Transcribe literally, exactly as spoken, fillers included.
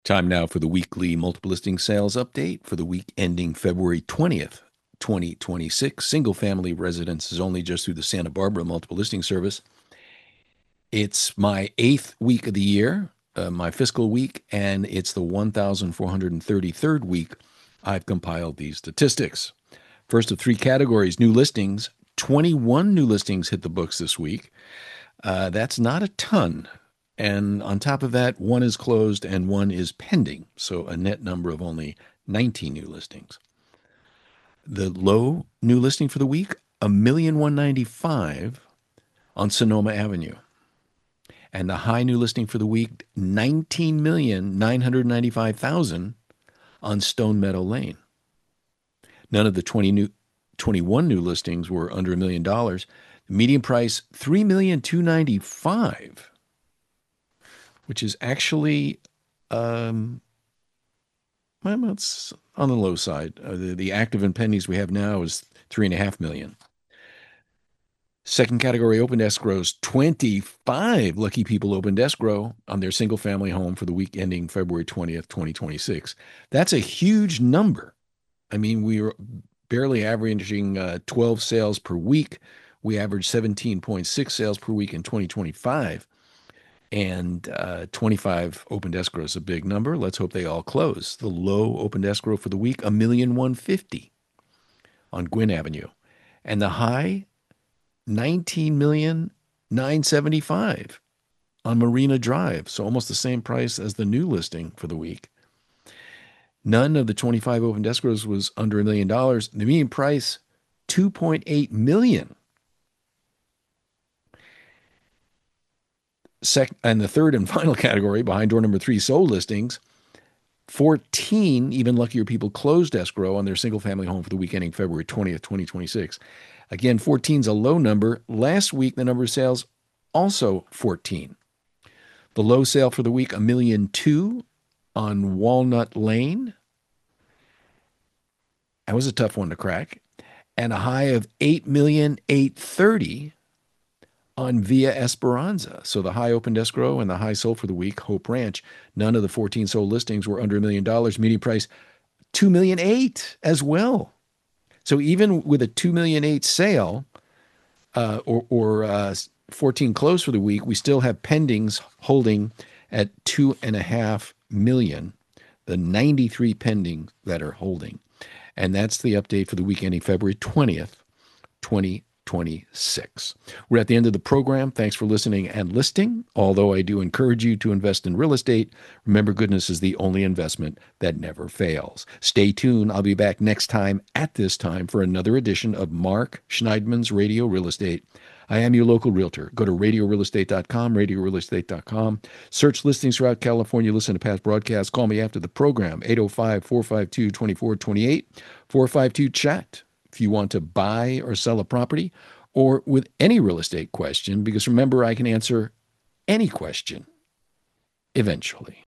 Time now for the weekly multiple listing sales update for the week ending February twentieth, twenty twenty-six. Single family residences only just through the Santa Barbara multiple listing service. It's my eighth week of the year, uh, my fiscal week, and it's the one thousand four hundred thirty-third week I've compiled these statistics. First of three categories, new listings. twenty-one new listings hit the books this week. Uh, that's not a ton. And on top of that, one is closed and one is pending. So a net number of only nineteen new listings. The low new listing for the week, a million one ninety-five on Sonoma Avenue. And the high new listing for the week, nineteen million nine hundred ninety-five thousand on Stone Meadow Lane. None of the twenty new, twenty-one new listings were under a million dollars. The median price, three million two hundred ninety-five thousand, which is actually um, well, it's on the low side. Uh, the, the active and pendings we have now is three and a half million. Second category, opened escrows. twenty-five lucky people opened escrow on their single family home for the week ending February twentieth, twenty twenty-six. That's a huge number. I mean, we were barely averaging uh, twelve sales per week. We averaged seventeen point six sales per week in twenty twenty-five. And uh, twenty-five opened escrow is a big number. Let's hope they all close. The low opened escrow for the week, a million one fifty on Gwynn Avenue. And the high, nineteen million nine seventy-five on Marina Drive. So almost the same price as the new listing for the week. None of the twenty-five opened escrows was under a million dollars. The median price, two point eight million. Sec- and the third and final category, behind door number three, sold listings. fourteen even luckier people closed escrow on their single family home for the week ending February twentieth, twenty twenty-six. Again, fourteen is a low number. Last week, the number of sales also fourteen. The low sale for the week, a million two on Walnut Lane. That was a tough one to crack. And a high of eight million eight thirty on Via Esperanza. So the high opened escrow and the high sold for the week, Hope Ranch. None of the fourteen sold listings were under a million dollars. Median price, two million eight as well. So even with a two million eight sale uh, or, or uh, fourteen closed for the week, we still have pendings holding at two and a half million. The ninety-three pending that are holding. And that's the update for the week ending February twentieth, twenty twenty-six. We're at the end of the program. Thanks for listening and listing. Although I do encourage you to invest in real estate, remember goodness is the only investment that never fails. Stay tuned. I'll be back next time at this time for another edition of Mark Schneidman's Radio Real Estate. I am your local realtor. Go to radio real estate dot com, radio real estate dot com. Search listings throughout California. Listen to past broadcasts. Call me after the program, eight oh five, four five two, two four two eight, four five two, chat. If you want to buy or sell a property or with any real estate question, because remember, I can answer any question eventually.